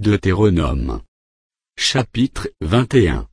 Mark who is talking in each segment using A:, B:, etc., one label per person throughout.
A: Deutéronome. Chapitre 21.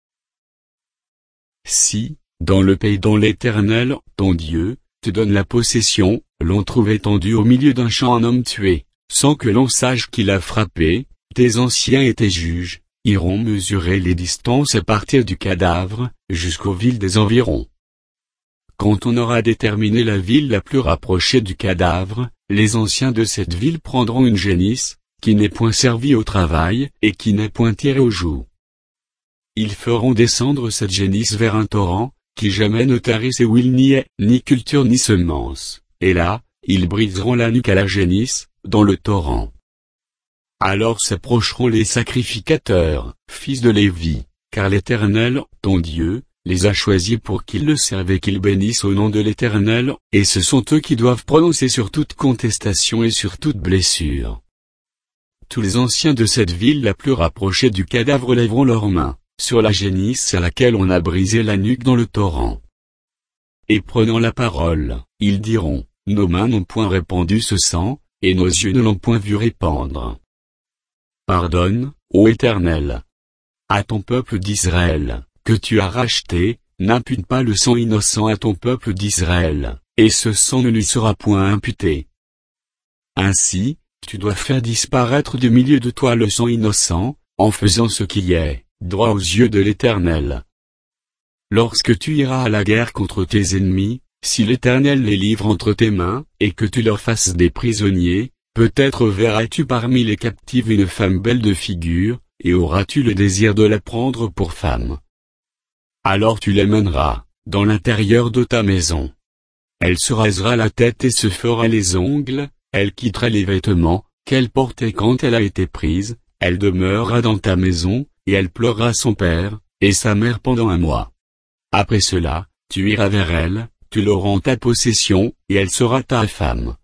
A: Si, dans le pays dont l'Éternel, ton Dieu, te donne la possession, l'on trouve étendu au milieu d'un champ un homme tué, sans que l'on sache qui l'a frappé, tes anciens et tes juges iront mesurer les distances à partir du cadavre, jusqu'aux villes des environs. Quand on aura déterminé la ville la plus rapprochée du cadavre, les anciens de cette ville prendront une génisse, qui n'est point servie au travail, et qui n'est point tirée au joug. Ils feront descendre cette génisse vers un torrent, qui jamais ne tarisse et où il n'y ait ni culture ni semence, et là, ils briseront la nuque à la génisse, dans le torrent. Alors s'approcheront les sacrificateurs, fils de Lévi, car l'Éternel, ton Dieu, les a choisis pour qu'ils le servent et qu'ils bénissent au nom de l'Éternel, et ce sont eux qui doivent prononcer sur toute contestation et sur toute blessure. Tous les anciens de cette ville la plus rapprochée du cadavre lèveront leurs mains sur la génisse à laquelle on a brisé la nuque dans le torrent. Et prenant la parole, ils diront, nos mains n'ont point répandu ce sang, et nos yeux ne l'ont point vu répandre. Pardonne, ô Éternel, à ton peuple d'Israël, que tu as racheté, n'impute pas le sang innocent à ton peuple d'Israël, et ce sang ne lui sera point imputé. Ainsi, tu dois faire disparaître du milieu de toi le sang innocent, en faisant ce qui est droit aux yeux de l'Éternel. Lorsque tu iras à la guerre contre tes ennemis, si l'Éternel les livre entre tes mains, et que tu leur fasses des prisonniers, peut-être verras-tu parmi les captives une femme belle de figure, et auras-tu le désir de la prendre pour femme. Alors tu les mèneras dans l'intérieur de ta maison. Elle se rasera la tête et se fera les ongles, elle quittera les vêtements qu'elle portait quand elle a été prise, elle demeurera dans ta maison, et elle pleurera son père, et sa mère pendant un mois. Après cela, tu iras vers elle, tu l'auras en ta possession, et elle sera ta femme.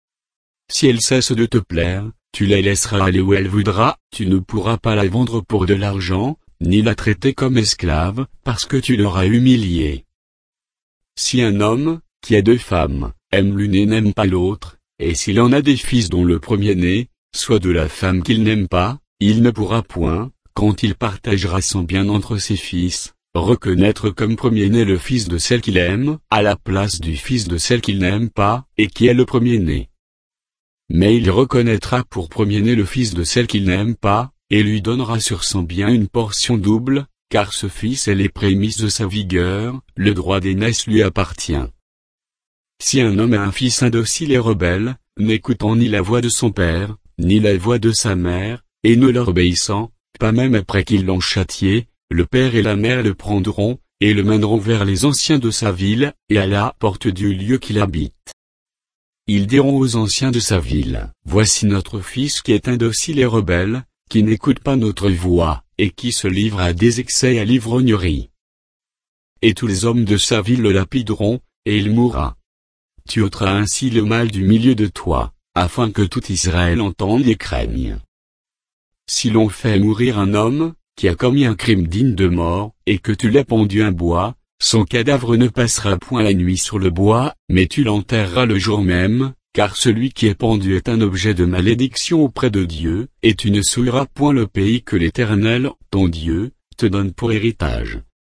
A: Si elle cesse de te plaire, tu la laisseras aller où elle voudra, tu ne pourras pas la vendre pour de l'argent, ni la traiter comme esclave, parce que tu l'auras humiliée. Si un homme, qui a deux femmes, aime l'une et n'aime pas l'autre, et s'il en a des fils dont le premier-né, soit de la femme qu'il n'aime pas, il ne pourra point, quand il partagera son bien entre ses fils, reconnaître comme premier-né le fils de celle qu'il aime, à la place du fils de celle qu'il n'aime pas, et qui est le premier-né. Mais il reconnaîtra pour premier-né le fils de celle qu'il n'aime pas, et lui donnera sur son bien une portion double, car ce fils est les prémices de sa vigueur, le droit d'aînesse lui appartient. Si un homme a un fils indocile et rebelle, n'écoutant ni la voix de son père, ni la voix de sa mère, et ne leur obéissant, pas même après qu'ils l'ont châtié, le père et la mère le prendront, et le mèneront vers les anciens de sa ville, et à la porte du lieu qu'il habite. Ils diront aux anciens de sa ville, voici notre fils qui est indocile et rebelle, qui n'écoute pas notre voix, et qui se livre à des excès et à l'ivrognerie. Et tous les hommes de sa ville le lapideront, et il mourra. Tu ôteras ainsi le mal du milieu de toi, afin que tout Israël entende et craigne. Si l'on fait mourir un homme, qui a commis un crime digne de mort, et que tu l'as pendu à un bois, son cadavre ne passera point la nuit sur le bois, mais tu l'enterreras le jour même, car celui qui est pendu est un objet de malédiction auprès de Dieu, et tu ne souilleras point le pays que l'Éternel, ton Dieu, te donne pour héritage.